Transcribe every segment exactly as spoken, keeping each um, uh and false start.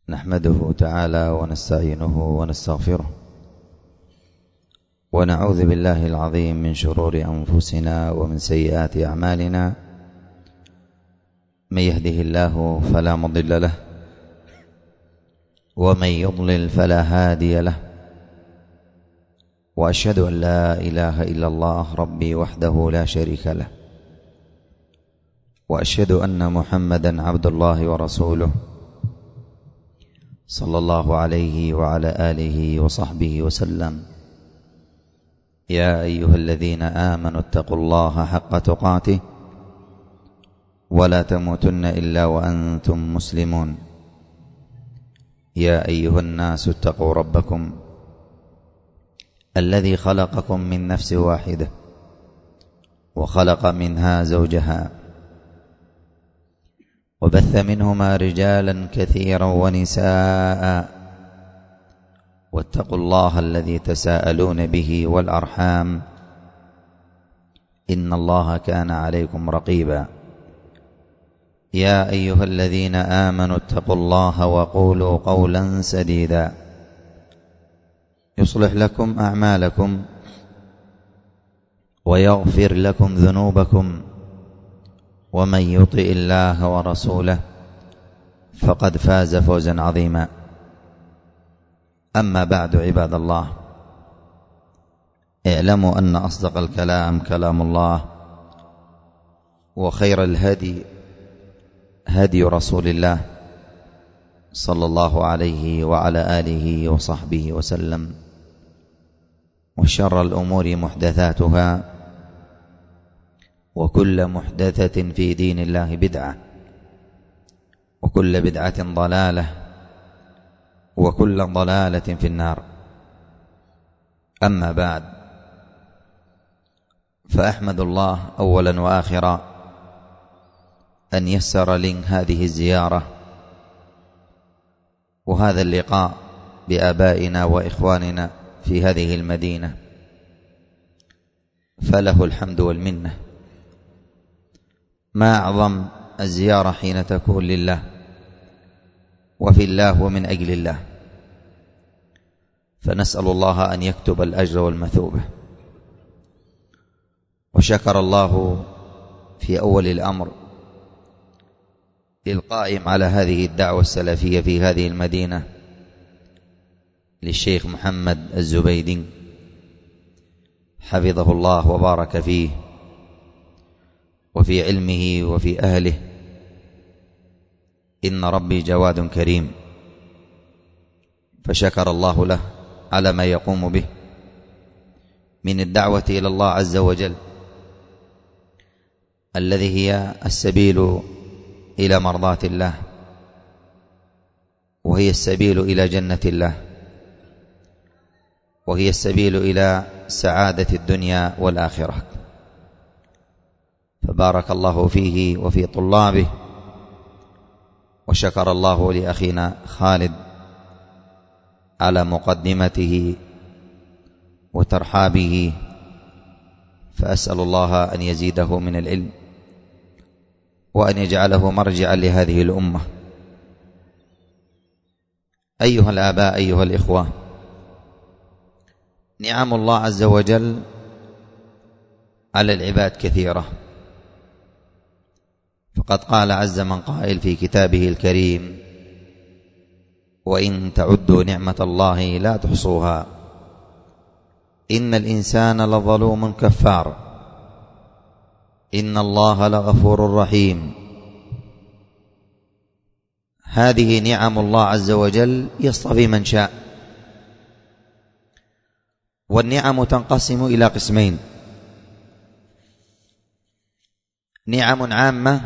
نحمده تعالى ونستعينه ونستغفره ونعوذ بالله العظيم من شرور أنفسنا ومن سيئات أعمالنا. من يهده الله فلا مضل له ومن يضلل فلا هادي له، وأشهد أن لا إله إلا الله ربي وحده لا شريك له، وأشهد أن محمدا عبد الله ورسوله صلى الله عليه وعلى آله وصحبه وسلم. يا أيها الذين آمنوا اتقوا الله حق تقاته ولا تموتن إلا وأنتم مسلمون. يا أيها الناس اتقوا ربكم الذي خلقكم من نفس واحدة وخلق منها زوجها وبث منهما رجالا كثيرا ونساء، واتقوا الله الذي تساءلون به والأرحام إن الله كان عليكم رقيبا. يا أيها الذين آمنوا اتقوا الله وقولوا قولا سديدا يصلح لكم أعمالكم ويغفر لكم ذنوبكم، ومن يطع الله ورسوله فقد فاز فوزا عظيما. أما بعد، عباد الله، اعلموا أن أصدق الكلام كلام الله، وخير الهدي هدي رسول الله صلى الله عليه وعلى آله وصحبه وسلم، وشر الأمور محدثاتها، وكل محدثة في دين الله بدعة، وكل بدعة ضلالة، وكل ضلالة في النار. أما بعد، فأحمد الله أولا وآخرا أن يسر لي هذه الزيارة وهذا اللقاء بآبائنا وإخواننا في هذه المدينة، فله الحمد والمنة. ما أعظم الزيارة حين تكون لله وفي الله ومن أجل الله، فنسأل الله أن يكتب الأجر والمثوبة. وشكر الله في أول الأمر للقائم على هذه الدعوة السلفية في هذه المدينة للشيخ محمد الزبيدي حفظه الله وبارك فيه وفي علمه وفي أهله. إن ربي جواد كريم، فشكر الله له على ما يقوم به من الدعوة إلى الله عز وجل، الذي هي السبيل إلى مرضاة الله، وهي السبيل إلى جنة الله، وهي السبيل إلى سعادة الدنيا والآخرة. فبارك الله فيه وفي طلابه، وشكر الله لأخينا خالد على مقدمته وترحابه، فأسأل الله أن يزيده من العلم وأن يجعله مرجعا لهذه الأمة. أيها الآباء، أيها الإخوة، نعم الله عز وجل على العباد كثيرة، فقد قال عز من قائل في كتابه الكريم: وإن تعدوا نعمة الله لا تحصوها إن الإنسان لظلوم كفار إن الله لغفور رحيم. هذه نعم الله عز وجل يصطفي من شاء، والنعم تنقسم إلى قسمين: نعم عامة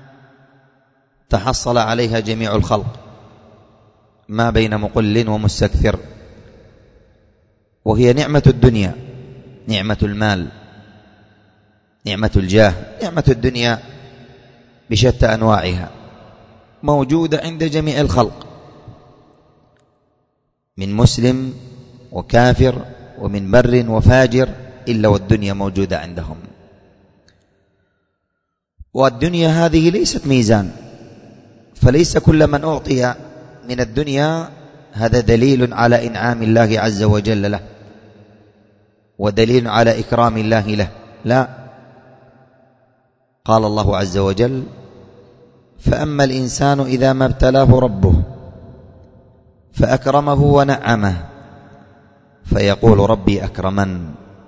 تحصل عليها جميع الخلق ما بين مقل ومستكثر، وهي نعمة الدنيا، نعمة المال، نعمة الجاه. نعمة الدنيا بشتى أنواعها موجودة عند جميع الخلق، من مسلم وكافر ومن بر وفاجر، إلا والدنيا موجودة عندهم. والدنيا هذه ليست ميزان، فليس كل من أعطي من الدنيا هذا دليل على إنعام الله عز وجل له ودليل على إكرام الله له. لا، قال الله عز وجل: فأما الإنسان إذا ما ابتلاه ربه فأكرمه ونعمه فيقول ربي أكرمن،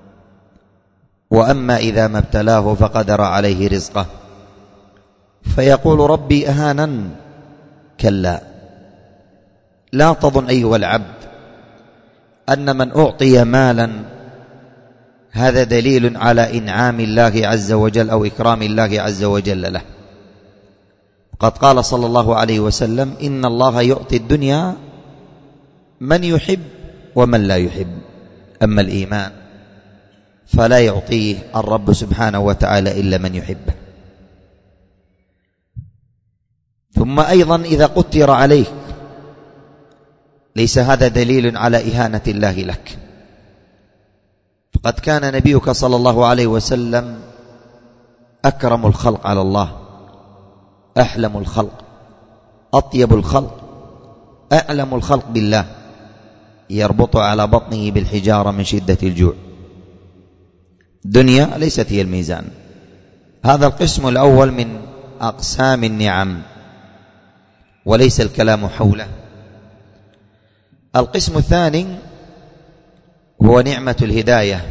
وأما إذا ما ابتلاه فقدر عليه رزقه فيقول ربي أهانن. كلا، لا تظن أيها العبد أن من أعطي مالا هذا دليل على إنعام الله عز وجل أو إكرام الله عز وجل له. قد قال صلى الله عليه وسلم: إن الله يعطي الدنيا من يحب ومن لا يحب، أما الإيمان فلا يعطيه الرب سبحانه وتعالى إلا من يحبه. ثم أيضا إذا قدر عليك ليس هذا دليل على إهانة الله لك، فقد كان نبيك صلى الله عليه وسلم أكرم الخلق على الله، أحلم الخلق، أطيب الخلق، أعلم الخلق بالله، يربط على بطنه بالحجارة من شدة الجوع. دنيا ليست هي الميزان. هذا القسم الأول من أقسام النعم وليس الكلام حوله. القسم الثاني هو نعمة الهداية.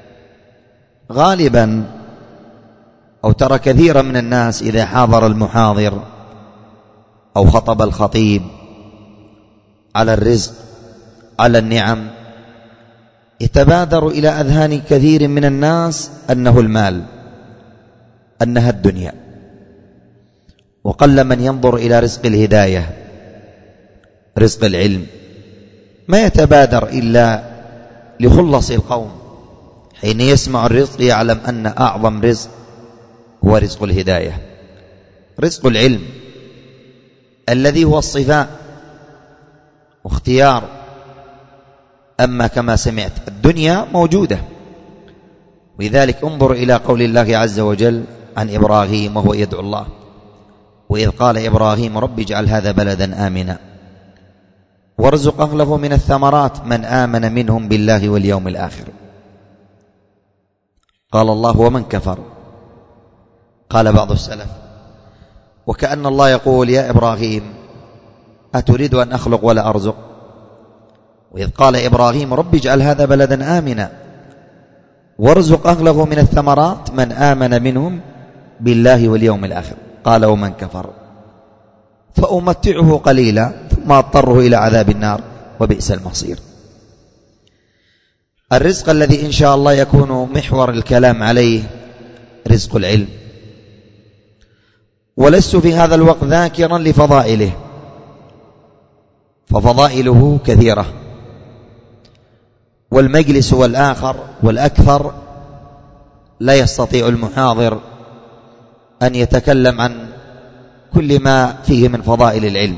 غالبا أو ترى كثيرا من الناس إذا حاضر المحاضر أو خطب الخطيب على الرزق على النعم يتبادر إلى أذهان كثير من الناس أنه المال، أنها الدنيا، وقل من ينظر إلى رزق الهداية، رزق العلم. ما يتبادر إلا لخلص القوم، حين يسمع الرزق يعلم أن أعظم رزق هو رزق الهداية، رزق العلم الذي هو الصفاء واختيار. أما كما سمعت الدنيا موجودة، ولذلك انظر إلى قول الله عز وجل عن إبراهيم وهو يدعو الله: وإذ قال إبراهيم رب اجعل هذا بلدا آمنا وارزق أهله من الثمرات من آمن منهم بالله واليوم الآخر. قال الله: ومن كفر. قال بعض السلف: وكأن الله يقول يا إبراهيم أتريد أن أخلق ولا أرزق؟ وإذ قال إبراهيم رب اجعل هذا بلدا آمنا وارزق أهله من الثمرات من آمن منهم بالله واليوم الآخر. قال: ومن كفر فأمتعه قليلا ثم أضطره إلى عذاب النار وبئس المصير. الرزق الذي إن شاء الله يكون محور الكلام عليه رزق العلم، ولست في هذا الوقت ذاكرا لفضائله، ففضائله كثيرة، والمجلس والآخر والأكثر لا يستطيع المحاضر أن يتكلم عن كل ما فيه من فضائل العلم،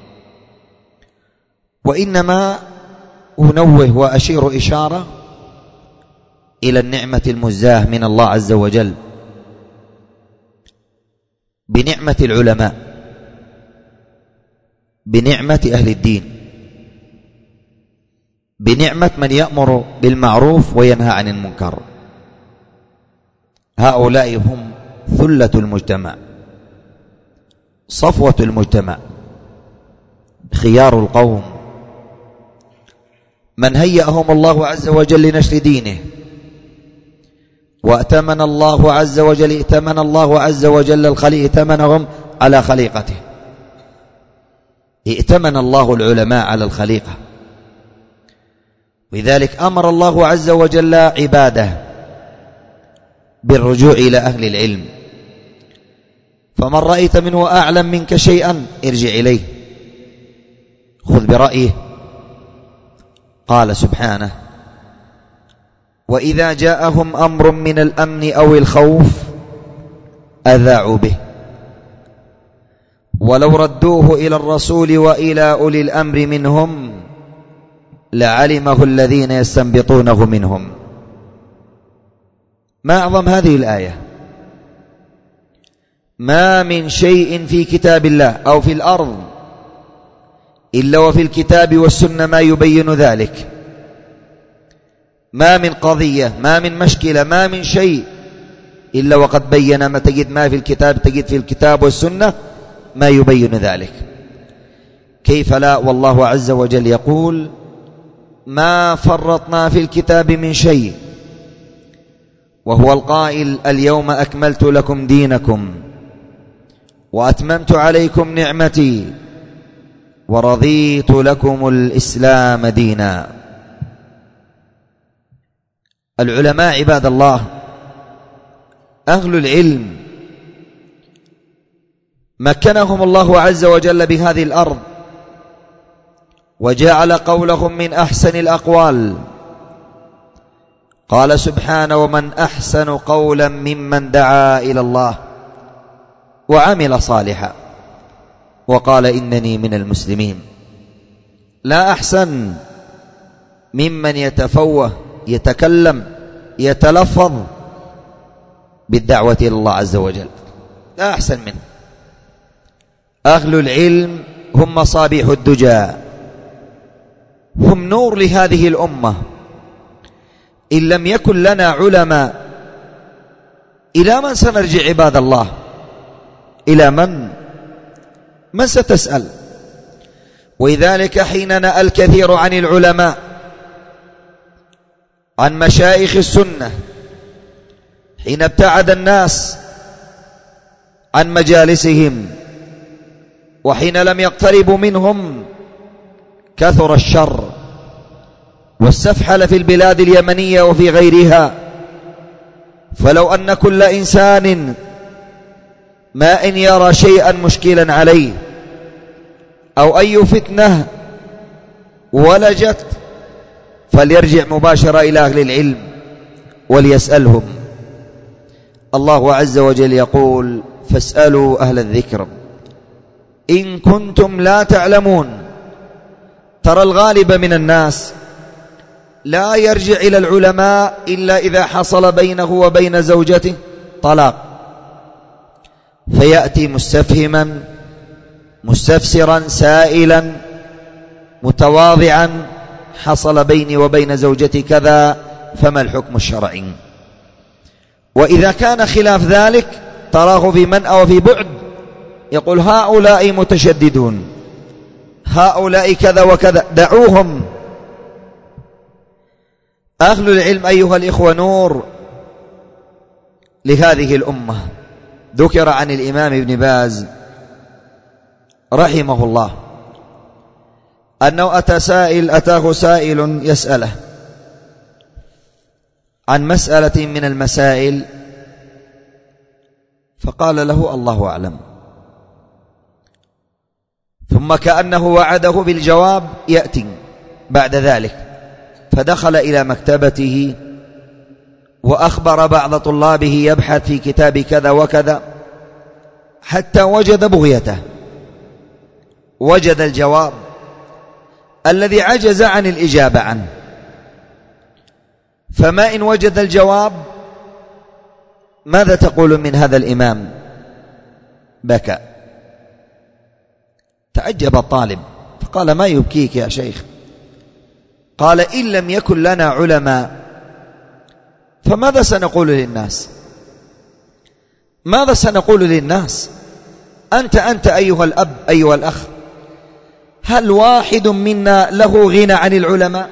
وإنما أنوه وأشير إشارة إلى النعمة المزداه من الله عز وجل بنعمة العلماء، بنعمة أهل الدين، بنعمة من يأمر بالمعروف وينهى عن المنكر. هؤلاء هم ثلة المجتمع، صفوة المجتمع، خيار القوم، من هيأهم الله عز وجل لنشر دينه، وأتمن الله عز وجل ائتمن الله عز وجل الخليق ائتمنهم على خليقته، ائتمن الله العلماء على الخليقة. لذلك أمر الله عز وجل عباده بالرجوع إلى أهل العلم، فمن رأيت منه أعلم منك شيئا ارجع إليه، خذ برأيه. قال سبحانه: وإذا جاءهم أمر من الأمن أو الخوف أذاعوا به ولو ردوه إلى الرسول وإلى أولي الأمر منهم لعلمه الذين يستنبطونه منهم. ما أعظم هذه الآية! ما من شيء في كتاب الله أو في الأرض إلا وفي الكتاب والسنة ما يبين ذلك. ما من قضية، ما من مشكلة، ما من شيء إلا وقد بين ما تجد ما في الكتاب، تجد في الكتاب والسنة ما يبين ذلك. كيف لا؟ والله عز وجل يقول: ما فرطنا في الكتاب من شيء، وهو القائل: اليوم أكملت لكم دينكم وأتممت عليكم نعمتي ورضيت لكم الإسلام دينا. العلماء عباد الله، أهل العلم، مكنهم الله عز وجل بهذه الأرض وجعل قولهم من أحسن الأقوال. قال سبحانه: ومن أحسن قولا ممن دعا إلى الله وعمل صالحا وقال إنني من المسلمين. لا أحسن ممن يتفوه، يتكلم، يتلفظ بالدعوة إلى الله عز وجل، لا أحسن منه. أهل العلم هم مصابيح الدجى، هم نور لهذه الأمة. إن لم يكن لنا علماء إلى من سنرجع عباد الله؟ إلى من؟ من ستسأل؟ ولذلك حين نأى الكثير عن العلماء، عن مشايخ السنة، حين ابتعد الناس عن مجالسهم، وحين لم يقتربوا منهم، كثر الشر واستفحل في البلاد اليمنية وفي غيرها. فلو أن كل إنسان ما إن يرى شيئا مشكلا عليه أو أي فتنة ولجت فليرجع مباشرة إلى أهل العلم وليسألهم. الله عز وجل يقول: فاسألوا أهل الذكر إن كنتم لا تعلمون. ترى الغالب من الناس لا يرجع إلى العلماء إلا إذا حصل بينه وبين زوجته طلاق، فيأتي مستفهما مستفسرا سائلا متواضعا: حصل بيني وبين زوجتي كذا، فما الحكم الشرعي؟ وإذا كان خلاف ذلك تراه في منأى وفي بعد يقول: هؤلاء متشددون، هؤلاء كذا وكذا، دعوهم. أهل العلم أيها الإخوة نور لهذه الأمة. ذكر عن الإمام ابن باز رحمه الله أنه أتى سائل أتاه سائل يسأله عن مسألة من المسائل، فقال له: الله أعلم. ثم كأنه وعده بالجواب يأتي بعد ذلك، فدخل إلى مكتبته وأخبر بعض طلابه يبحث في كتاب كذا وكذا حتى وجد بغيته، وجد الجواب الذي عجز عن الإجابة عنه. فما إن وجد الجواب ماذا تقول من هذا الإمام؟ بكى. تعجب الطالب فقال: ما يبكيك يا شيخ؟ قال: إن لم يكن لنا علماء فماذا سنقول للناس؟ ماذا سنقول للناس؟ أنت أنت أيها الأب، أيها الأخ، هل واحد منا له غنى عن العلماء؟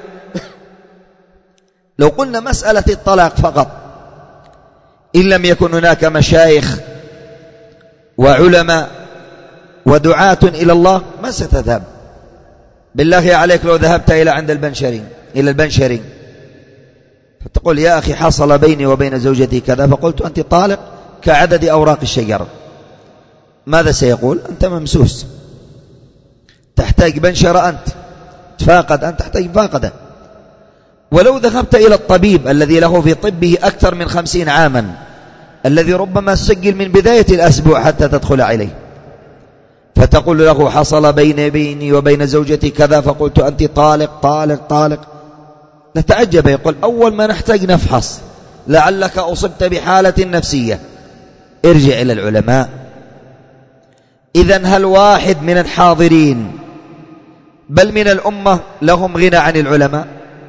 لو قلنا مسألة الطلاق فقط، إن لم يكن هناك مشايخ وعلماء ودعاة إلى الله ما ستذهب. بالله عليك لو ذهبت إلى عند البنشري إلى البنشري فتقول: يا أخي حصل بيني وبين زوجتي كذا، فقلت: أنت طالق كعدد أوراق الشجر، ماذا سيقول؟ أنت ممسوس، تحتاج بنشرة، أنت تفاقد، أنت تحتاج فاقدة. ولو ذهبت إلى الطبيب الذي له في طبه أكثر من خمسين عاما، الذي ربما سجل من بداية الأسبوع حتى تدخل عليه، فتقول له: حصل بيني بيني وبين زوجتي كذا، فقلت: أنت طالق طالق طالق، نتعجب. يقول: أول ما نحتاج نفحص لعلك أصبت بحالة نفسية، ارجع إلى العلماء. إذن هل واحد من الحاضرين بل من الأمة لهم غنى عن العلماء.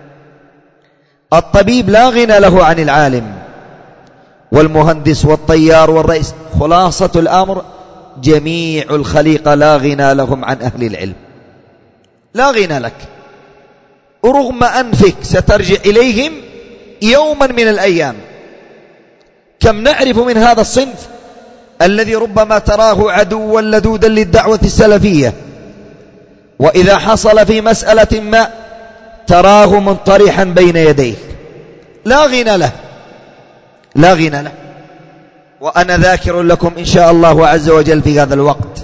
الطبيب لا غنى له عن العالم، والمهندس والطيار والرئيس. خلاصة الأمر جميع الخليقة لا غنى لهم عن أهل العلم، لا غنى لك، رغم أنفك سترجع إليهم يوما من الأيام. كم نعرف من هذا الصنف الذي ربما تراه عدوا لدودا للدعوة السلفية، وإذا حصل في مسألة ما تراه منطرحا بين يديه، لا غنى له، لا غنى له. وأنا ذاكر لكم إن شاء الله عز وجل في هذا الوقت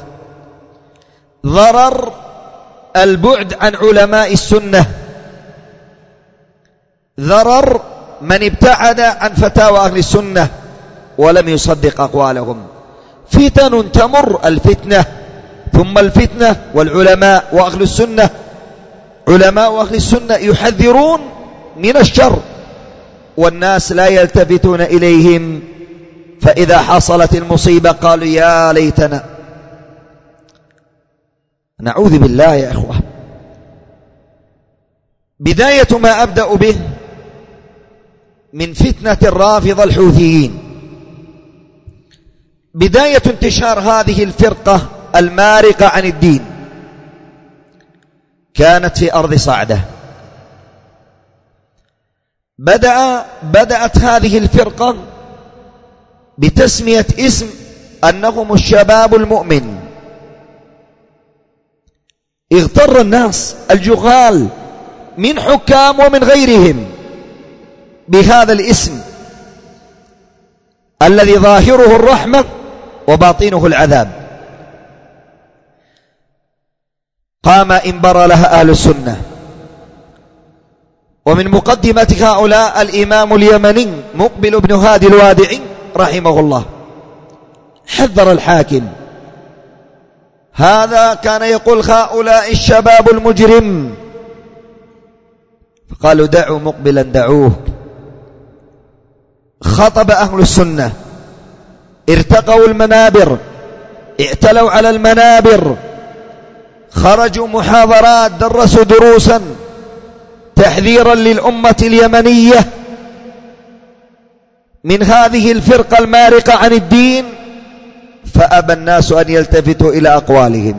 ضرر البعد عن علماء السنة، ضرر من ابتعد عن فتاوى أهل السنة ولم يصدق أقوالهم. فتن تمر، الفتنة ثم الفتنة، والعلماء وأهل السنة، علماء وأهل السنة يحذرون من الشر، والناس لا يلتفتون إليهم، فإذا حصلت المصيبة قالوا يا ليتنا. نعوذ بالله يا إخوة. بداية ما أبدأ به من فتنة الرافضة الحوثيين، بداية انتشار هذه الفرقة المارقة عن الدين كانت في أرض صعدة. بدأ بدأت هذه الفرقة بتسمية اسم أنهم الشباب المؤمن. اغتر الناس الجهال من حكام ومن غيرهم بهذا الاسم الذي ظاهره الرحمة وباطنه العذاب. قام انبر لها أهل السنة، ومن مقدمة هؤلاء الإمام اليمني مقبل بن هادي الوادعي رحمه الله، حذر الحاكم. هذا كان يقول هؤلاء الشباب المجرم، فقالوا دعوا مقبلا دعوه. خطب أهل السنة، ارتقوا المنابر، اعتلوا على المنابر، خرجوا محاضرات، درسوا دروسا تحذيرا للأمة اليمنية من هذه الفرقة المارقة عن الدين، فأبى الناس أن يلتفتوا إلى أقوالهم.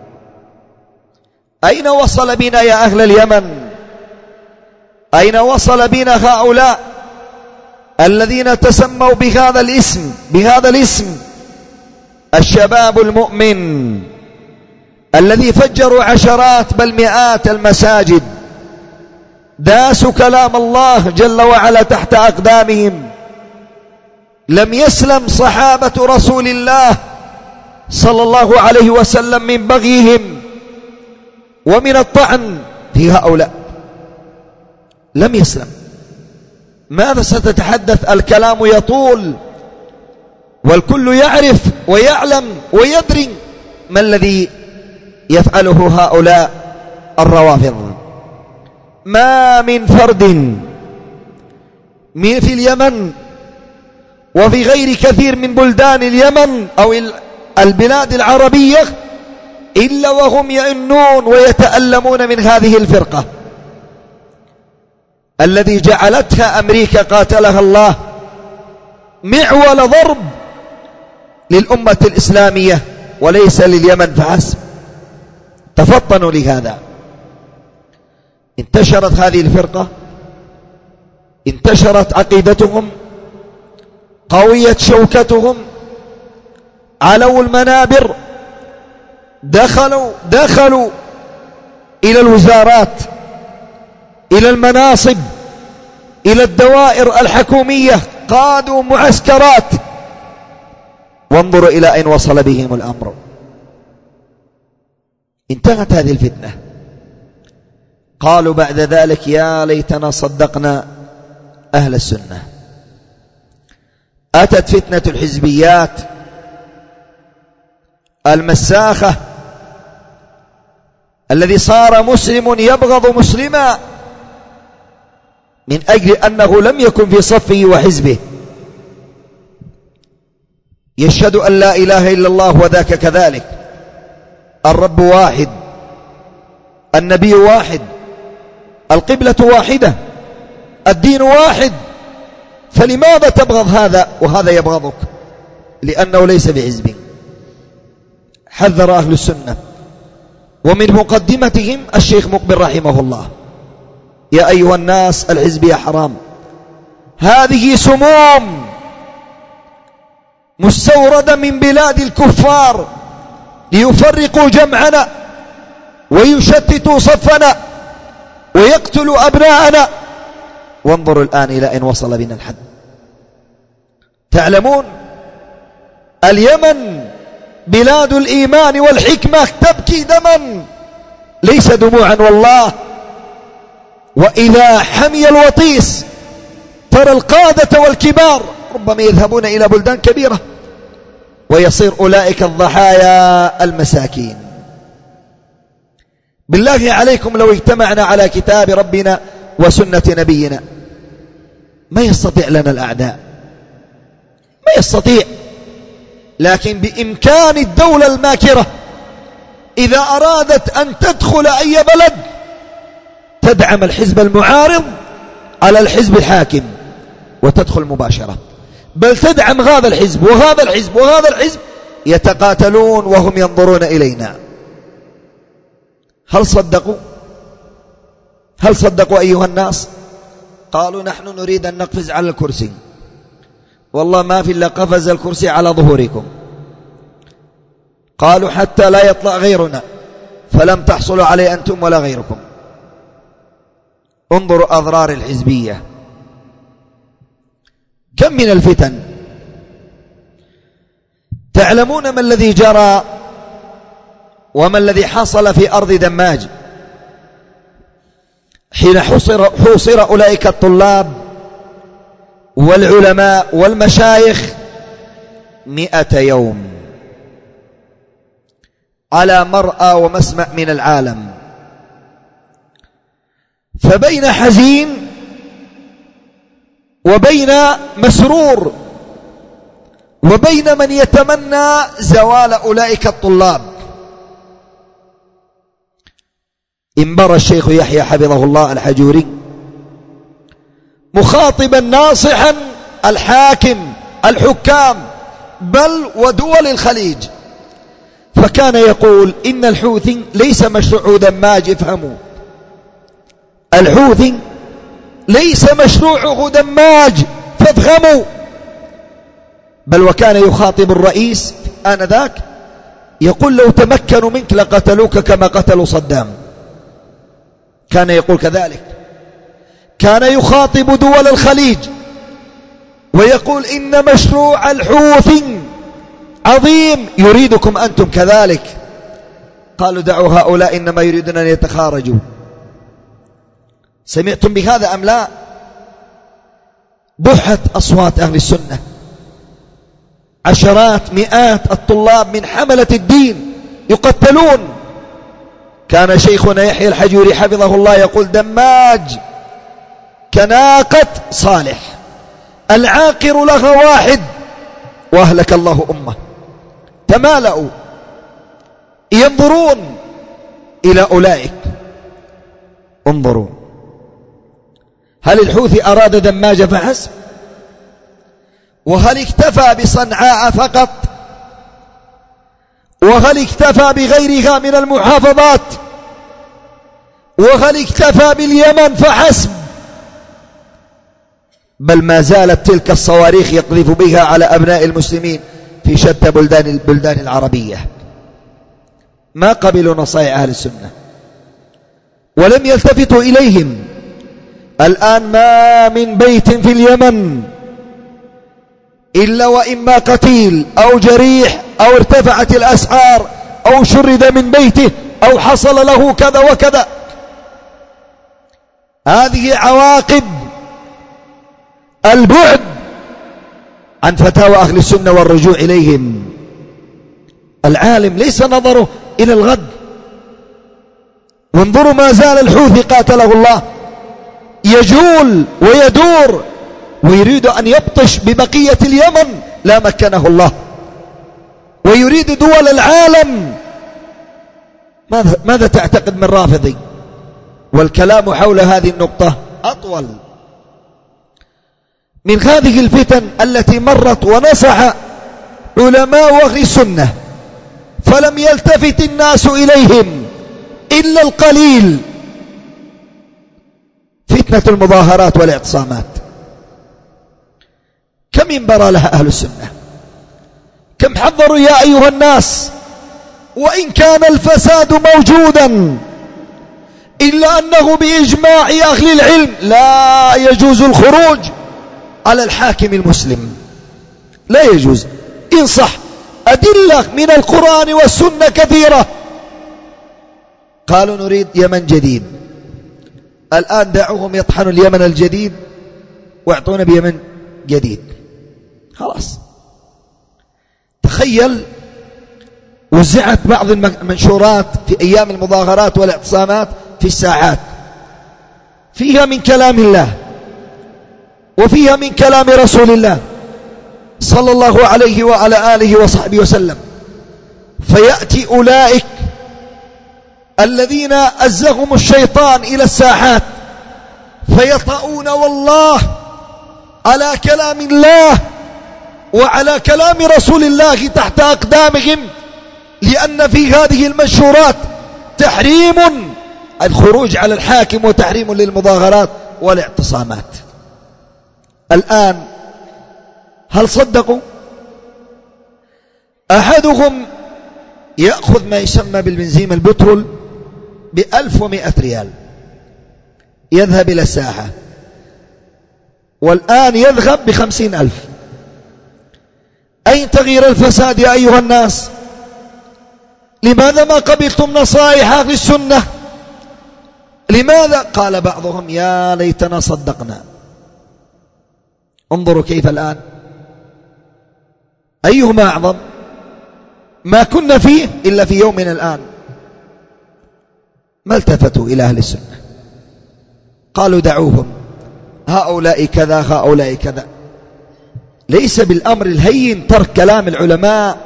أين وصل بنا يا أهل اليمن؟ أين وصل بنا هؤلاء الذين تسموا بهذا الاسم بهذا الاسم الشباب المؤمن، الذي فجروا عشرات بل مئات المساجد، داسوا كلام الله جل وعلا تحت أقدامهم. لم يسلم صحابة رسول الله صلى الله عليه وسلم من بغيهم ومن الطعن في هؤلاء، لم يسلم. ماذا ستتحدث؟ الكلام يطول، والكل يعرف ويعلم ويدري ما الذي يفعله هؤلاء الروافض. ما من فرد من في اليمن وفي غير كثير من بلدان اليمن أو البلاد العربية إلا وهم يئنون ويتألمون من هذه الفرقة الذي جعلتها أمريكا قاتلها الله معول ضرب للأمة الإسلامية وليس لليمن فحسب. تفطنوا لهذا. انتشرت هذه الفرقة، انتشرت عقيدتهم، قويت شوكتهم، علوا المنابر، دخلوا دخلوا إلى الوزارات، إلى المناصب، إلى الدوائر الحكومية، قادوا معسكرات. وانظروا إلى أين وصل بهم الأمر. انتهت هذه الفتنة. قالوا بعد ذلك يا ليتنا صدقنا أهل السنة. أتت فتنة الحزبيات المساخة، الذي صار مسلم يبغض مسلما من أجل أنه لم يكن في صفه وحزبه، يشهد أن لا إله إلا الله وذاك كذلك، الرب واحد النبي واحد، القبلة واحدة، الدين واحد، فلماذا تبغض هذا وهذا يبغضك؟ لأنه ليس بحزب. حذر أهل السنة، ومن مقدمتهم الشيخ مقبل رحمه الله: يا أيها الناس الحزبية حرام، هذه سموم مستوردة من بلاد الكفار ليفرقوا جمعنا ويشتتوا صفنا ويقتلوا أبناءنا. وانظروا الآن إلى أين وصل بنا الحد. تعلمون اليمن بلاد الإيمان والحكمة تبكي دما، ليس دموعا والله. وإذا حمي الوطيس ترى القادة والكبار ربما يذهبون إلى بلدان كبيرة ويصير أولئك الضحايا المساكين. بالله عليكم لو اجتمعنا على كتاب ربنا وسنة نبينا ما يستطيع لنا الأعداء، ما يستطيع. لكن بإمكان الدولة الماكرة إذا أرادت أن تدخل أي بلد تدعم الحزب المعارض على الحزب الحاكم وتدخل مباشرة، بل تدعم هذا الحزب وهذا الحزب وهذا الحزب، يتقاتلون وهم ينظرون إلينا. هل صدقوا؟ هل صدقوا أيها الناس؟ قالوا نحن نريد أن نقفز على الكرسي، والله ما في إلا قفز الكرسي على ظهوركم. قالوا حتى لا يطلع غيرنا، فلم تحصلوا عليه أنتم ولا غيركم. انظروا أضرار الحزبية، كم من الفتن. تعلمون ما الذي جرى وما الذي حصل في أرض دماج حين حصر, حصر أولئك الطلاب والعلماء والمشايخ مئة يوم على مرأى ومسمع من العالم. فبين حزين وبين مسرور وبين من يتمنى زوال أولئك الطلاب انبرى الشيخ يحيى حفظه الله الحجوري مخاطبا ناصحا الحاكم الحكام بل ودول الخليج، فكان يقول إن الحوثي ليس مشروع دماج. افهموا، الحوثي ليس مشروعه دماج فافهموا. بل وكان يخاطب الرئيس آنذاك يقول لو تمكنوا منك لقتلوك كما قتلوا صدام. كان يقول كذلك. كان يخاطب دول الخليج ويقول إن مشروع الحوثي عظيم يريدكم أنتم كذلك. قالوا دعوا هؤلاء إنما يريدون أن يتخارجوا. سمعتم بهذا أم لا؟ بحت أصوات أهل السنة، عشرات مئات الطلاب من حملة الدين يقتلون. كان شيخنا يحيى الحجوري حفظه الله يقول دماج كناقة صالح العاقر لها واحد وأهلك الله أمه. تمالأوا ينظرون إلى أولئك. انظروا، هل الحوثي أراد دماج فحسب؟ وهل اكتفى بصنعاء فقط؟ وهل اكتفى بغيرها من المحافظات؟ وهل اكتفى باليمن فحسب؟ بل ما زالت تلك الصواريخ يقذف بها على أبناء المسلمين في شتى بلدان البلدان العربية. ما قبلوا نصائح أهل السنة ولم يلتفتوا إليهم. الآن ما من بيت في اليمن إلا وإما قتيل أو جريح أو ارتفعت الأسعار أو شرد من بيته أو حصل له كذا وكذا. هذه عواقب البعد عن فتاوى أهل السنة والرجوع إليهم. العالم ليس نظره إلى الغد. وانظروا ما زال الحوثي قاتله الله يجول ويدور ويريد أن يبطش ببقية اليمن لا مكنه الله، ويريد دول العالم ماذا, ماذا تعتقد من رافضي؟ والكلام حول هذه النقطة أطول. من هذه الفتن التي مرت ونصح علماء أهل السنة فلم يلتفت الناس إليهم إلا القليل، فتنة المظاهرات والاعتصامات. كم انبرى لها أهل السنة، كم حذروا يا أيها الناس، وإن كان الفساد موجودا إلا أنه بإجماع أهل العلم لا يجوز الخروج على الحاكم المسلم، لا يجوز. إن صح أدلة من القرآن والسنة كثيرة. قالوا نريد يمن جديد، الآن دعوهم يطحنوا اليمن الجديد واعطونا بيمن جديد، خلاص. تخيل وزعت بعض المنشورات في أيام المظاهرات والاعتصامات في الساعات، فيها من كلام الله وفيها من كلام رسول الله صلى الله عليه وعلى آله وصحبه وسلم، فيأتي أولئك الذين أزغهم الشيطان إلى الساحات فيطؤون والله على كلام الله وعلى كلام رسول الله تحت أقدامهم، لأن في هذه المنشورات تحريم الخروج على الحاكم وتحريم للمظاهرات والاعتصامات. الآن هل صدقوا؟ أحدهم يأخذ ما يسمى بالبنزين البترول بألف ومئة ريال، يذهب إلى الساحة، والآن يذهب بخمسين ألف. أين تغيير الفساد يا أيها الناس؟ لماذا ما قبلتم نصائح أهل السنة؟ لماذا؟ قال بعضهم يا ليتنا صدقنا. انظروا كيف الآن، أيهما أعظم؟ ما كنا فيه إلا في يومنا الآن. ما التفتوا إلى أهل السنة، قالوا دعوهم، هؤلاء كذا هؤلاء كذا. ليس بالأمر الهين ترك كلام العلماء.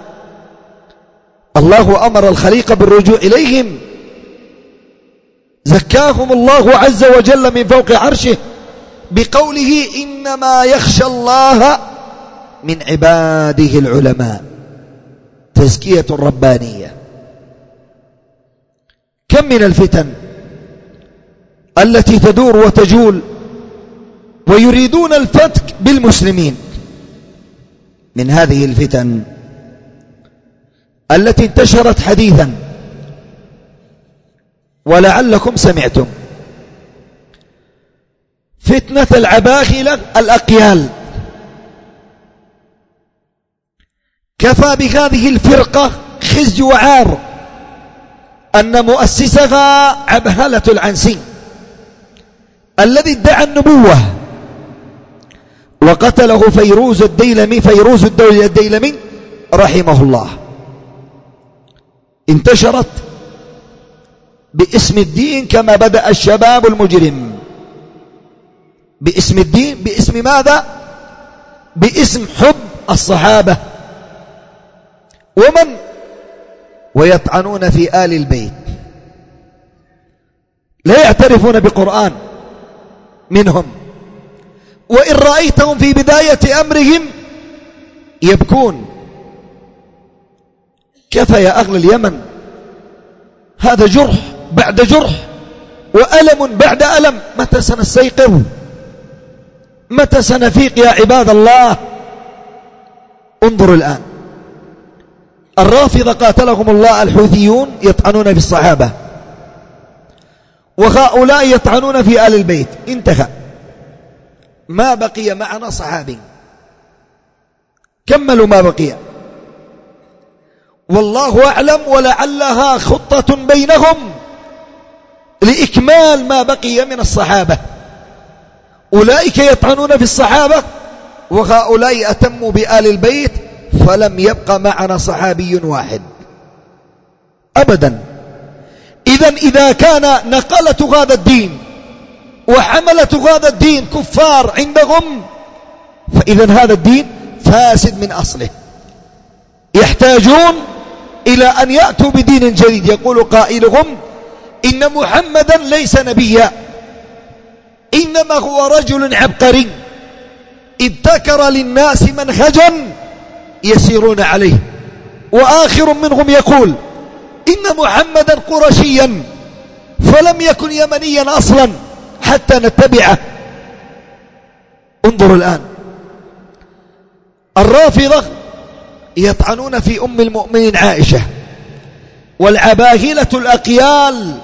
الله أمر الخليقة بالرجوع إليهم، زكاهم الله عز وجل من فوق عرشه بقوله إنما يخشى الله من عباده العلماء، تزكية ربانية. كم من الفتن التي تدور وتجول ويريدون الفتك بالمسلمين. من هذه الفتن التي انتشرت حديثا ولعلكم سمعتم، فتنة العباخلة الأقيال. كفى بهذه الفرقة خزي وعار أن مؤسسها عبهلة العنسي الذي ادعى النبوة وقتله فيروز الديلمي فيروز الديلمي رحمه الله. انتشرت باسم الدين كما بدأ الشباب المجرم، باسم الدين، باسم ماذا؟ باسم حب الصحابة. ومن ويطعنون في آل البيت، لا يعترفون بقرآن منهم، وإن رأيتهم في بداية أمرهم يبكون. كفى يا أهل اليمن، هذا جرح بعد جرح وألم بعد ألم. متى سنستيقظ؟ متى سنفيق يا عباد الله؟ انظروا الآن، الرافضة قاتلهم الله الحوثيون يطعنون في الصحابة، وهؤلاء يطعنون في آل البيت. انتهى، ما بقي معنا صحابي، كملوا ما بقي. والله أعلم، ولعلها خطة بينهم لإكمال ما بقي من الصحابة. أولئك يطعنون في الصحابة وهؤلاء أتموا بآل البيت، فلم يبق معنا صحابي واحد أبدا. إذن إذا كان نقلة هذا الدين وحملة هذا الدين كفار عندهم، فإذن هذا الدين فاسد من أصله. يحتاجون إلى أن يأتوا بدين جديد يقول قائلهم إن محمدا ليس نبيا، إنما هو رجل عبقري ابتكر للناس منهجا يسيرون عليه. وآخر منهم يقول إن محمدا قرشيا فلم يكن يمنيا أصلا حتى نتبعه. انظروا الآن، الرافضة يطعنون في أم المؤمنين عائشة، والعباهلة الأقيال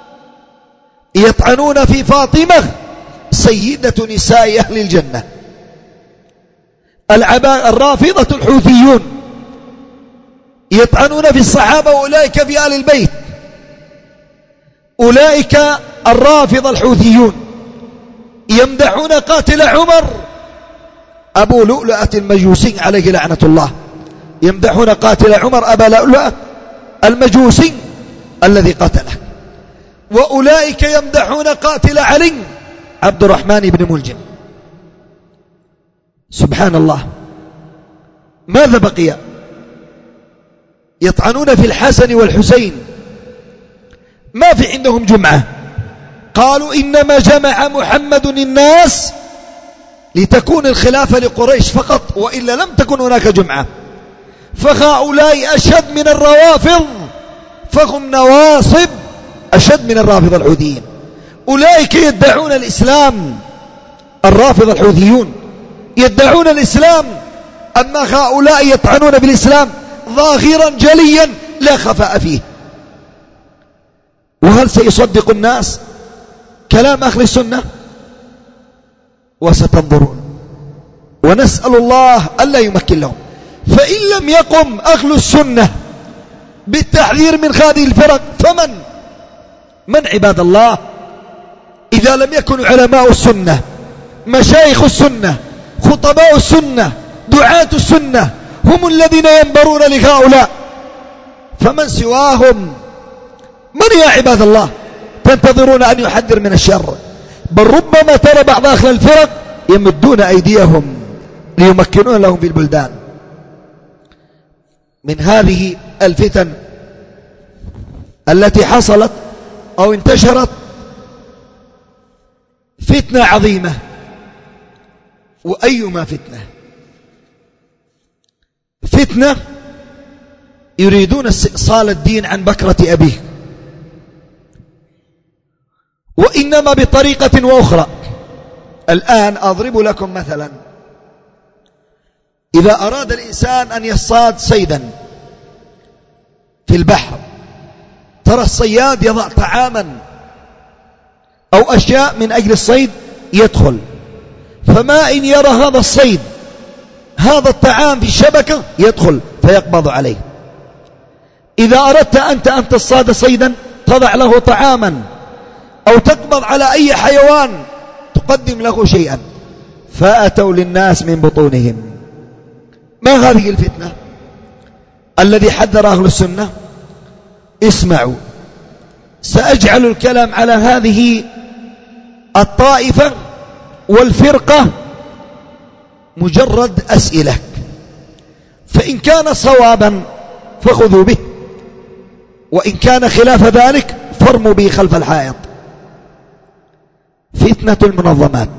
يطعنون في فاطمة سيدة نساء أهل الجنة. الرافضة الحوثيون يطعنون في الصحابة وأولئك في آل البيت. أولئك الرافضة الحوثيون يمدحون قاتل عمر أبو لؤلؤة المجوسي عليه لعنة الله، يمدحون قاتل عمر أبا لؤلؤة المجوسي الذي قتله. وأولئك يمدحون قاتل علي عبد الرحمن بن ملجم. سبحان الله، ماذا بقي؟ يطعنون في الحسن والحسين، ما في عندهم جمعة. قالوا إنما جمع محمد الناس لتكون الخلافة لقريش فقط، وإلا لم تكن هناك جمعة. فهؤلاء أشد من الروافض، فهم نواصب أشد من الرافضة الحوثيين. أولئك يدعون الإسلام، الرافضة الحوثيون يدعون الإسلام، أما هؤلاء يطعنون بالإسلام ظاهرا جليا لا خفاء فيه. وهل سيصدق الناس كلام أهل السنة؟ وستنظرون، ونسأل الله ألا يمكن لهم. فإن لم يقم أهل السنة بالتحذير من هذه الفرق فمن من عباد الله؟ إذا لم يكن علماء السنة، مشايخ السنة، خطباء السنة، دعاة السنة هم الذين ينبرون لهؤلاء، فمن سواهم؟ من يا عباد الله تنتظرون أن يحذر من الشر؟ بل ربما ترى بعض أهل الفرق يمدون أيديهم ليمكنون لهم في البلدان. من هذه الفتن التي حصلت أو انتشرت فتنة عظيمة، وأيما فتنة؟ فتنة يريدون استئصال الدين عن بكرة أبيه، وإنما بطريقة وأخرى. الآن أضرب لكم مثلا، إذا أراد الإنسان أن يصطاد صيدا في البحر، ترى الصياد يضع طعاما أو أشياء من أجل الصيد يدخل، فما إن يرى هذا الصيد هذا الطعام في الشبكة يدخل فيقبض عليه. إذا أردت أنت أن تصطاد صيدا تضع له طعاما أو تقبض على أي حيوان تقدم له شيئا، فأتوا للناس من بطونهم. ما هذه الفتنة الذي حذر أهل السنة؟ اسمعوا، سأجعل الكلام على هذه الطائفة والفرقة مجرد أسئلة، فإن كان صوابا فخذوا به، وإن كان خلاف ذلك فارموا به خلف الحائط. فتنة المنظمات.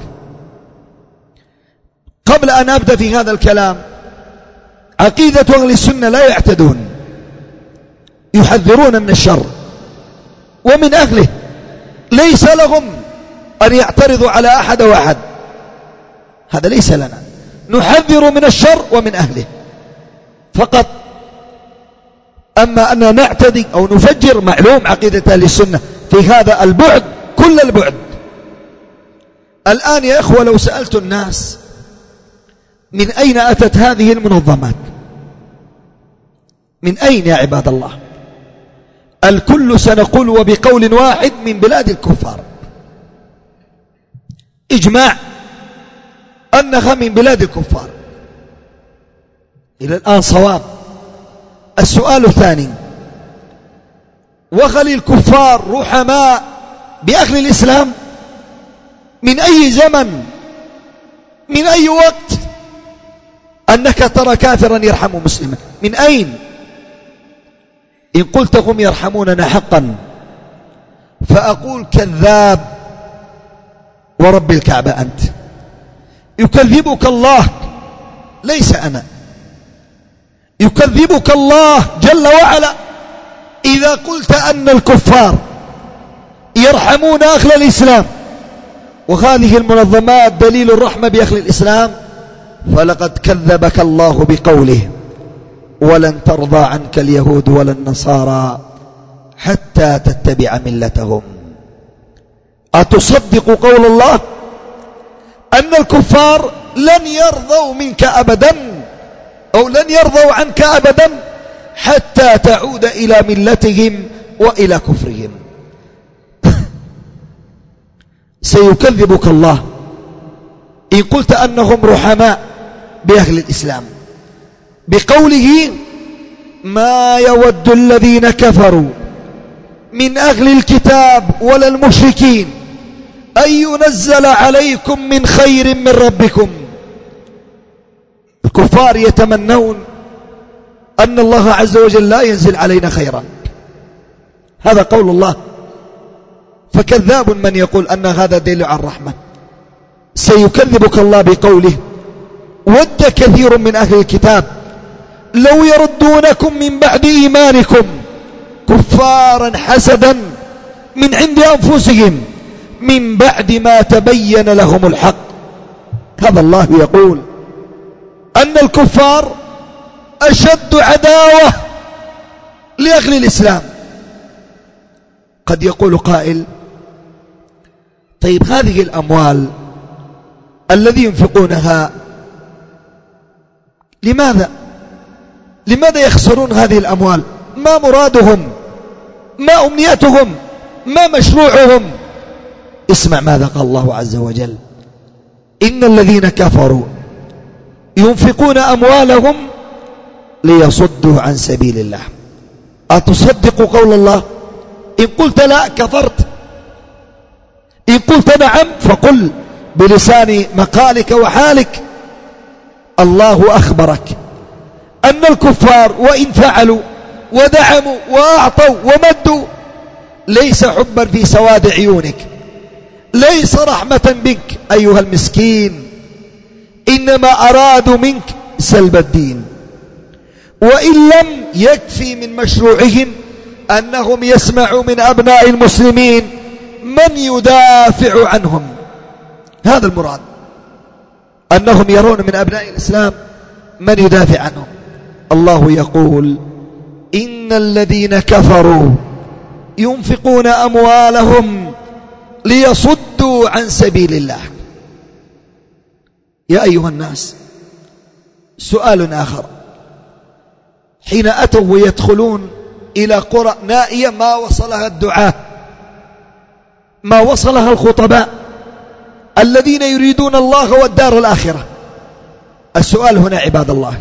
قبل أن أبدأ في هذا الكلام، عقيدة أهل السنة لا يعتدون، يحذرون من الشر ومن أهله، ليس لهم أن يعترضوا على أحد وأحد، هذا ليس لنا، نحذر من الشر ومن أهله فقط. أما أن نعتدي أو نفجر، معلوم عقيدة أهل السنة في هذا البعد كل البعد. الآن يا إخوة، لو سألت الناس من أين أتت هذه المنظمات؟ من أين يا عباد الله؟ الكل سنقول وبقول واحد من بلاد الكفار، إجماع أنها من بلاد الكفار. إلى الآن صواب. السؤال الثاني، وهل الكفار رحماء بأهل الإسلام؟ من أي زمن، من أي وقت أنك ترى كافرا يرحم مسلما؟ من أين؟ إن قلت هم يرحموننا حقا فأقول كذاب ورب الكعبة أنت. يكذبك الله ليس أنا، يكذبك الله جل وعلا إذا قلت أن الكفار يرحمون أهل الإسلام، وهذه المنظمات دليل الرحمة بأهل الإسلام، فلقد كذبك الله بقوله ولن ترضى عنك اليهود ولا النصارى حتى تتبع ملتهم. أتصدق قول الله أن الكفار لن يرضوا منك أبدا أو لن يرضوا عنك أبدا حتى تعود إلى ملتهم وإلى كفرهم. سيكذبك الله إن قلت أنهم رحماء بأهل الإسلام بقوله ما يود الذين كفروا من أهل الكتاب ولا المشركين أن ينزل عليكم من خير من ربكم. الكفار يتمنون أن الله عز وجل لا ينزل علينا خيرا، هذا قول الله، فكذاب من يقول أن هذا دليل على الرحمة. سيكذبك الله بقوله ود كثير من أهل الكتاب لو يردونكم من بعد إيمانكم كفارا حسدا من عند أنفسهم من بعد ما تبين لهم الحق. هذا الله يقول أن الكفار أشد عداوة لأهل الإسلام. قد يقول قائل طيب هذه الأموال الذي ينفقونها لماذا لماذا يخسرون هذه الأموال؟ ما مرادهم؟ ما أمنيتهم؟ ما مشروعهم؟ اسمع ماذا قال الله عز وجل إن الذين كفروا ينفقون أموالهم ليصدوا عن سبيل الله. أتصدق قول الله؟ إن قلت لا كفرت، إن قلت نعم فقل بلسان مقالك وحالك الله أخبرك أن الكفار وإن فعلوا ودعموا وأعطوا ومدوا ليس حبا في سواد عيونك، ليس رحمة بك أيها المسكين، إنما أرادوا منك سلب الدين. وإن لم يكفي من مشروعهم أنهم يسمعوا من أبناء المسلمين من يدافع عنهم، هذا المراد، أنهم يرون من أبناء الإسلام من يدافع عنهم. الله يقول إن الذين كفروا ينفقون أموالهم ليصدوا عن سبيل الله. يا أيها الناس سؤال آخر، حين أتوا ويدخلون إلى قرى نائية ما وصلها الدعاة، ما وصلها الخطباء الذين يريدون الله والدار الآخرة، السؤال هنا عباد الله،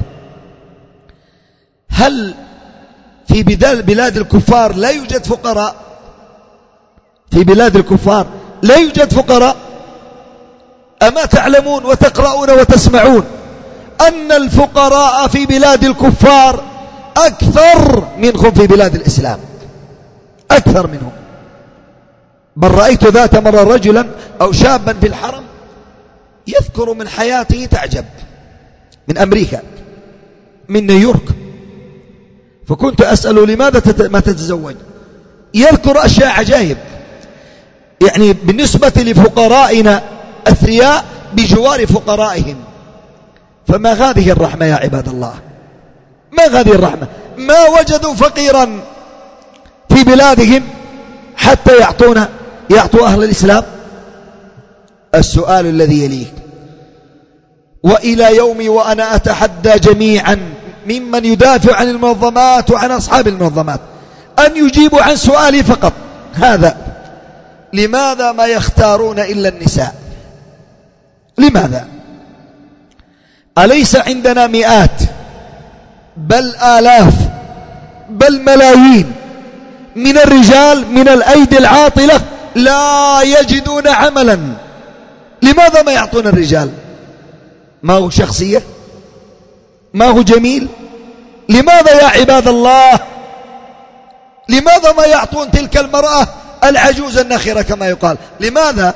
هل في بلاد الكفار لا يوجد فقراء؟ في بلاد الكفار لا يوجد فقراء؟ أما تعلمون وتقرؤون وتسمعون أن الفقراء في بلاد الكفار أكثر منهم في بلاد الإسلام، أكثر منهم. بل رأيت ذات مرة رجلا أو شابا في الحرم يذكر من حياته تعجب، من أمريكا من نيويورك، فكنت أسأله لماذا ما تتزوج؟ يذكر أشياء عجائب، يعني بالنسبة لفقرائنا أثرياء بجوار فقرائهم. فما هذه الرحمة يا عباد الله؟ ما هذه الرحمة؟ ما وجدوا فقيرا في بلادهم حتى يعطون يعطوا أهل الإسلام. السؤال الذي يليه، وإلى يومي وأنا أتحدى جميعا ممن يدافع عن المنظمات وعن أصحاب المنظمات أن يجيبوا عن سؤالي فقط هذا: لماذا ما يختارون إلا النساء؟ لماذا؟ أليس عندنا مئات بل آلاف بل ملايين من الرجال من الأيدي العاطلة لا يجدون عملا؟ لماذا ما يعطون الرجال؟ ما هو شخصية؟ ما هو جميل؟ لماذا يا عباد الله لماذا ما يعطون تلك المرأة العجوز النخرة كما يقال؟ لماذا؟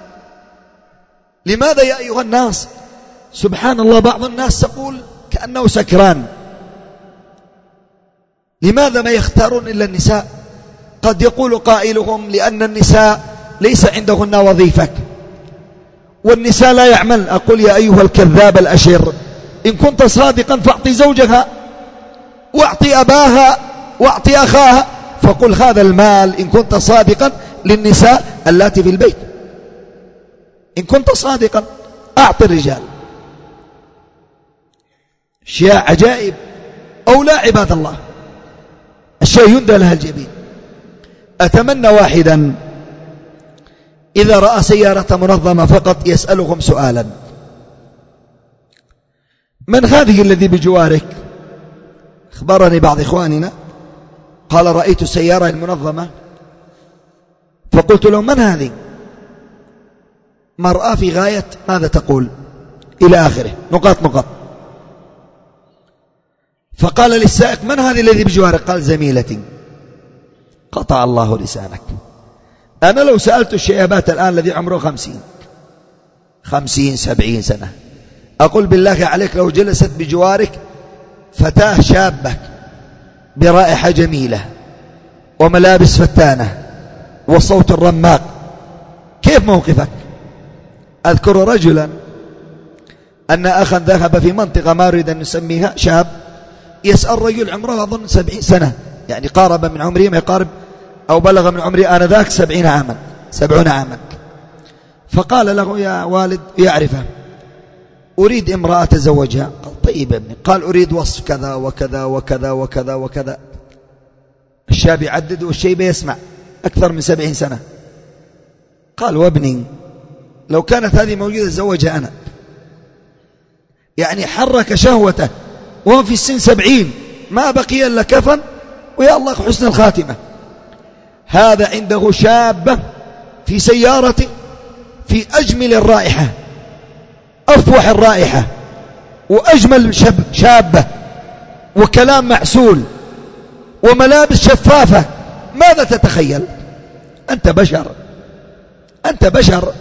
لماذا يا أيها الناس؟ سبحان الله، بعض الناس تقول كأنه سكران. لماذا ما يختارون إلا النساء؟ قد يقول قائلهم لأن النساء ليس عندهن وظيفة والنساء لا يعمل. أقول يا أيها الكذاب الأشر، إن كنت صادقا فاعطي زوجها واعطي أباها واعطي أخاها، فقل هذا المال إن كنت صادقا للنساء اللاتي في البيت. إن كنت صادقا أعطي الرجال. أشياء عجائب أو لا عباد الله، الشيء يندى لها الجبين. أتمنى واحدا إذا رأى سيارة منظمة فقط يسألهم سؤالا: من هذه الذي بجوارك؟ أخبرني بعض إخواننا قال رأيت السيارة المنظمة، فقلت له من هذه؟ مرأة في غاية ماذا تقول إلى آخره، نقاط نقاط. فقال للسائق من هذه الذي بجوارك؟ قال زميلتي. قطع الله لسانك. أنا لو سألت الشيابات الآن الذي عمره خمسين خمسين سبعين سنة، أقول بالله عليك لو جلست بجوارك فتاة شابة برائحة جميلة وملابس فتانة وصوت الرماق، كيف موقفك؟ أذكر رجلا أن أخا ذهب في منطقة ما أريد أن نسميها، شاب يسأل رجل عمره أظن سبعين سنة، يعني قارب من عمري ما يقارب أو بلغ من عمري آنذاك سبعين عاما سبعون عاما. فقال له يا والد يعرفه: أريد امرأة أتزوجها. قال طيب ابني. قال أريد وصف كذا وكذا وكذا وكذا وكذا. الشاب يعدد والشيب يسمع، أكثر من سبعين سنة. قال وابني لو كانت هذه موجودة تزوجها أنا. يعني حرك شهوته وهو في السن سبعين، ما بقي إلا كفن ويا الله حسن الخاتمة. هذا عنده شابة في سيارته في أجمل الرائحة، أفوح الرائحة، وأجمل شاب شابة، وكلام معسول، وملابس شفافة. ماذا تتخيل؟ أنت بشر، أنت بشر،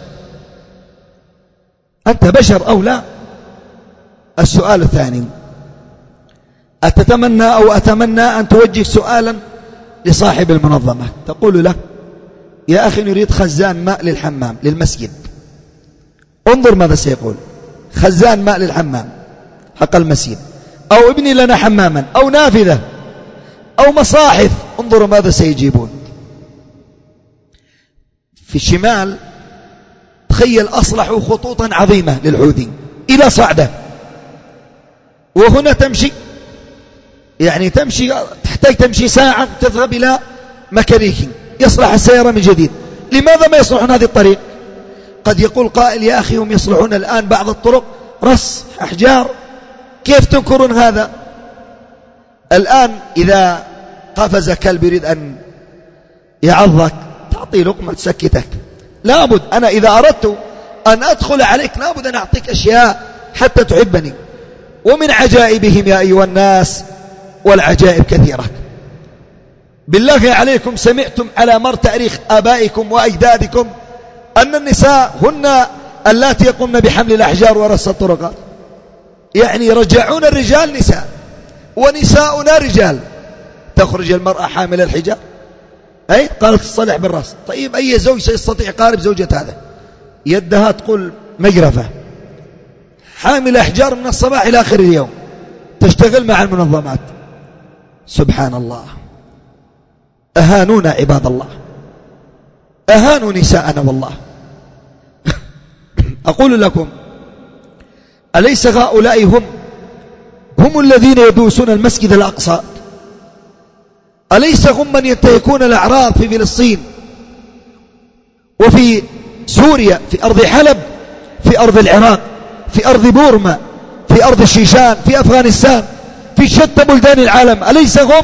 أنت بشر أو لا؟ السؤال الثاني: أتتمنى أو أتمنى أن توجه سؤالا لصاحب المنظمة، تقول له يا أخي نريد خزان ماء للحمام للمسجد. انظر ماذا سيقول: خزان ماء للحمام حق المسجد، أو ابني لنا حماما، أو نافذة، أو مصاحف. انظروا ماذا سيجيبون. في الشمال تخيل أصلحوا خطوطا عظيمة للحوثي إلى صعدة، وهنا تمشي يعني تمشي تحتاج تمشي ساعة تذهب إلى ميكانيكي يصلح السيارة من جديد. لماذا ما يصلحون هذه الطريق؟ قد يقول قائل يا أخي هم يصلحون الآن بعض الطرق رص أحجار، كيف تنكرون هذا؟ الآن إذا قفز كلب يريد أن يعضك تعطي لقمة تسكتك. لابد أنا إذا أردت أن أدخل عليك لابد أن أعطيك أشياء حتى تحبني. ومن عجائبهم يا أيها الناس، والعجائب كثيرة، بالله عليكم سمعتم على مر تاريخ آبائكم وأجدادكم أن النساء هن اللاتي يقومن بحمل الأحجار ورص الطرقات؟ يعني رجعون الرجال نساء ونساؤنا رجال. تخرج المرأة حامل الحجاب، أي قالت تصلح بالرأس. طيب أي زوج سيستطيع قارب زوجة هذا؟ يدها تقول مجرفة، حامل أحجار من الصباح إلى آخر اليوم، تشتغل مع المنظمات. سبحان الله، أهانونا عباد الله، أهانوا نساءنا والله. أقول لكم أليس هؤلاء هم هم الذين يدوسون المسجد الأقصى؟ أليس هم من ينتهكون الأعراض في فلسطين وفي سوريا، في أرض حلب، في أرض العراق، في أرض بورما، في أرض الشيشان، في أفغانستان، في شتى بلدان العالم؟ أليس هم؟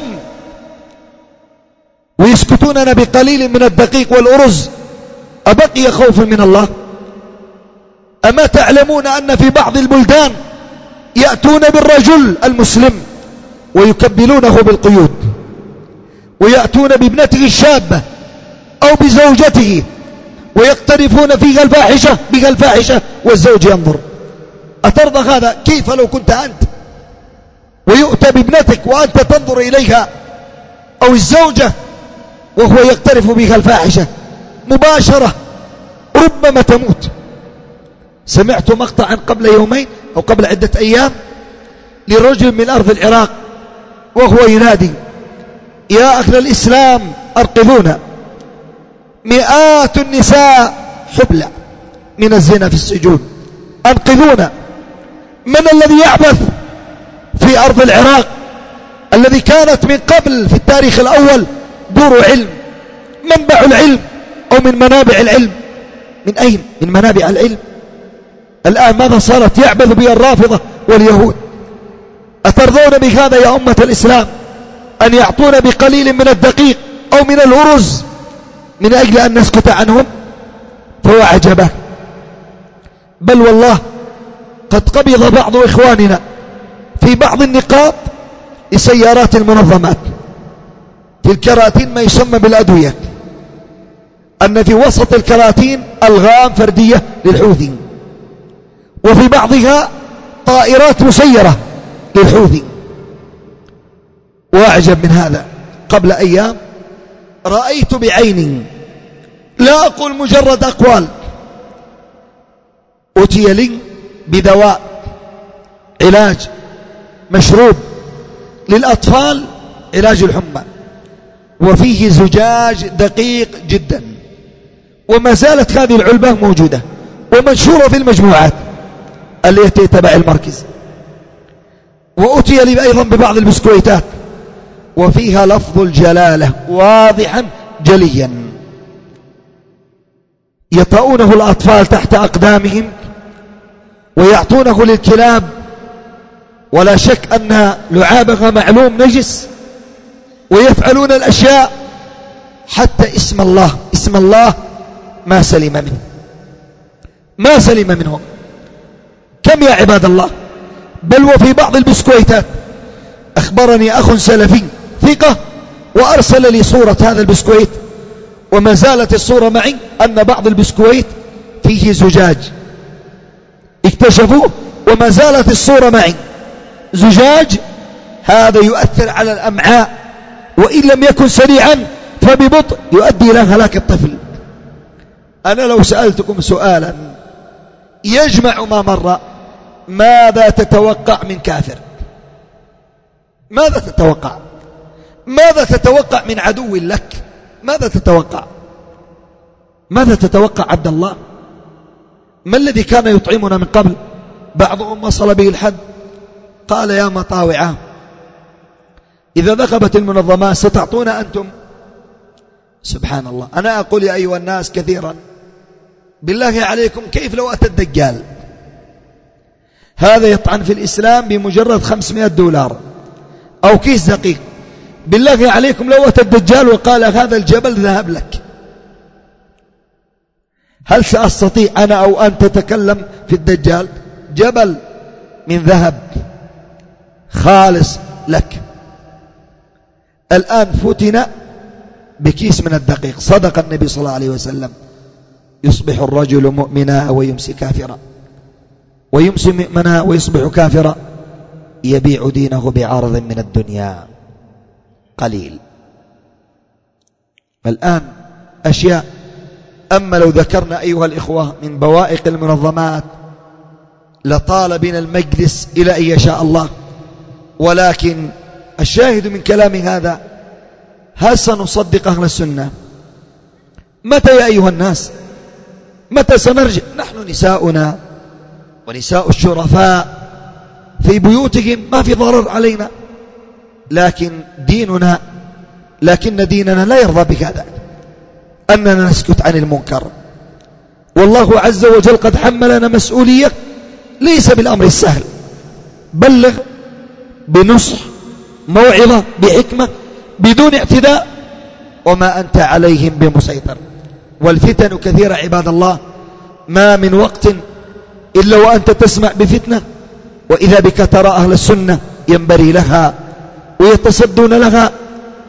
ويسكتوننا بقليل من الدقيق والأرز. أبقي خوف من الله؟ أما تعلمون أن في بعض البلدان يأتون بالرجل المسلم ويكبلونه بالقيود ويأتون بابنته الشابة أو بزوجته ويقترفون فيها الفاحشة بها الفاحشة والزوج ينظر. أترضى هذا؟ كيف لو كنت أنت ويؤتى بابنتك وأنت تنظر إليها أو الزوجة وهو يقترف بها الفاحشة مباشرة، ربما تموت. سمعت مقطعا قبل يومين أو قبل عدة أيام لرجل من أرض العراق وهو ينادي: يا أهل الإسلام أرقبونا، مئات النساء حبلى من الزنا في السجون، أنقذونا. من الذي يعبث في أرض العراق الذي كانت من قبل في التاريخ الأول دور علم، منبع العلم أو من منابع العلم؟ من أين؟ من منابع العلم. الآن ماذا صارت؟ يعبث بها الرافضة واليهود. أترضون بهذا يا أمة الإسلام أن يعطون بقليل من الدقيق أو من الأرز من أجل أن نسكت عنهم؟ فهو عجبه. بل والله قد قبض بعض إخواننا في بعض النقاط لسيارات المنظمات في الكراتين ما يسمى بالأدوية، أن في وسط الكراتين ألغام فردية للحوثي، وفي بعضها طائرات مسيرة للحوثي. وأعجب من هذا، قبل أيام رأيت بعيني، لا أقول مجرد أقوال، أتي لي بدواء علاج مشروب للأطفال، علاج الحمى، وفيه زجاج دقيق جدا، وما زالت هذه العلبة موجودة ومنشورة في المجموعات التي تبع المركز. وأتي لي أيضا ببعض البسكويتات وفيها لفظ الجلالة واضحا جليا، يطؤونه الأطفال تحت أقدامهم ويعطونه للكلاب، ولا شك أن لعابها معلوم نجس، ويفعلون الأشياء حتى اسم الله اسم الله ما سلم منه ما سلم منهم. كم يا عباد الله؟ بل وفي بعض البسكويتات أخبرني أخ سلفي ثقة وأرسل لي صورة هذا البسكويت، وما زالت الصورة معي، أن بعض البسكويت فيه زجاج، اكتشفوه وما زالت الصورة معي، زجاج. هذا يؤثر على الأمعاء، وإن لم يكن سريعا فببطء يؤدي إلى هلاك الطفل. أنا لو سألتكم سؤالا يجمع ما مر، ماذا تتوقع من كافر؟ ماذا تتوقع؟ ماذا تتوقع من عدو لك؟ ماذا تتوقع؟ ماذا تتوقع عبد الله؟ ما الذي كان يطعمنا من قبل؟ بعضهم وصل به الحد قال: يا مطاوعة، إذا ذهبت المنظمات ستعطون أنتم. سبحان الله. أنا أقول يا أيها الناس كثيرا، بالله عليكم كيف لو أتى الدجال؟ هذا يطعن في الإسلام بمجرد خمسمائة دولار أو كيس دقيق. بالله عليكم لو أتى الدجال وقال هذا الجبل ذهب لك، هل سأستطيع أنا أو أن تتكلم في الدجال؟ جبل من ذهب خالص لك. الآن فتن بكيس من الدقيق. صدق النبي صلى الله عليه وسلم: يصبح الرجل مؤمنا ويمسي كافرا، ويمسي مؤمنا ويصبح كافرا، يبيع دينه بعرض من الدنيا قليل. الآن أشياء، أما لو ذكرنا أيها الإخوة من بوائق المنظمات لطال بنا المجلس إلى أن يشاء الله، ولكن الشاهد من كلام هذا: هل سنصدق أهل السنة؟ متى يا أيها الناس؟ متى سنرجع؟ نحن نساؤنا ونساء الشرفاء في بيوتهم ما في ضرر علينا، لكن ديننا لكن ديننا لا يرضى بهذا، أننا نسكت عن المنكر. والله عز وجل قد حملنا مسؤولية ليس بالأمر السهل. بلغ بنصح، موعظة، بحكمة، بدون اعتداء، وما أنت عليهم بمسيطر. والفتن كثيرة عباد الله، ما من وقت إلا وأنت تسمع بفتنة، وإذا بك ترى أهل السنة ينبري لها ويتصدون لها،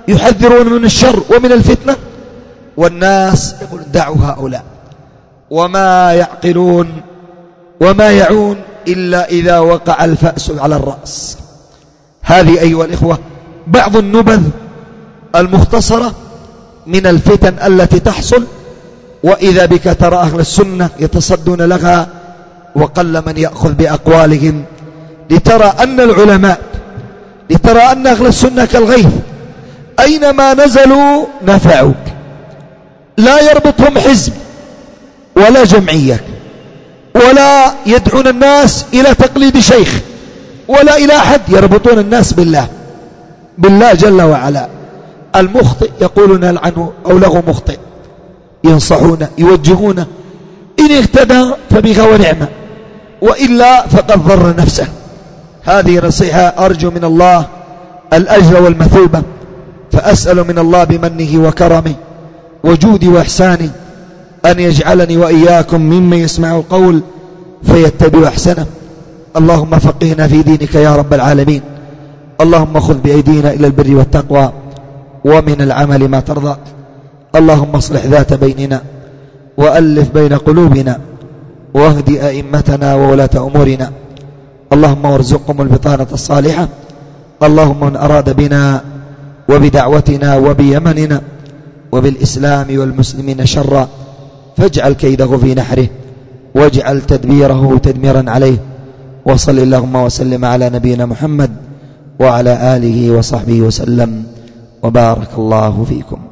يحذرون من الشر ومن الفتنة، والناس يقول دعوا هؤلاء، وما يعقلون وما يعون إلا إذا وقع الفأس على الرأس. هذه أيها الإخوة بعض النبذ المختصرة من الفتن التي تحصل، وإذا بك ترى أهل السنة يتصدون لها وقل من يأخذ بأقوالهم، لترى أن العلماء، لترى أن أهل السنة كالغيث أينما نزلوا نفعوا، لا يربطهم حزب ولا جمعية، ولا يدعون الناس إلى تقليد شيخ ولا إلى أحد، يربطون الناس بالله بالله جل وعلا. المخطئ يقولون عنه أو له مخطئ، ينصحونه يوجهونه، إن اهتدى فبها ونعمة، وإلا فقد ضر نفسه. هذه نصيحة أرجو من الله الأجر والمثوبة، فأسأل من الله بمنه وكرمه وجودي وإحسانه أن يجعلني وإياكم ممن يسمع القول فيتبع أحسنه. اللهم فقهنا في دينك يا رب العالمين. اللهم خذ بأيدينا إلى البر والتقوى ومن العمل ما ترضى. اللهم اصلح ذات بيننا وألف بين قلوبنا واهد أئمتنا وولاة أمورنا. اللهم وارزقهم البطانة الصالحة. اللهم من أراد بنا وبدعوتنا وبيمننا وبالإسلام والمسلمين شرا فاجعل كيده في نحره واجعل تدبيره تدميرا عليه. وصل اللهم وسلم على نبينا محمد وعلى آله وصحبه وسلم، وبارك الله فيكم.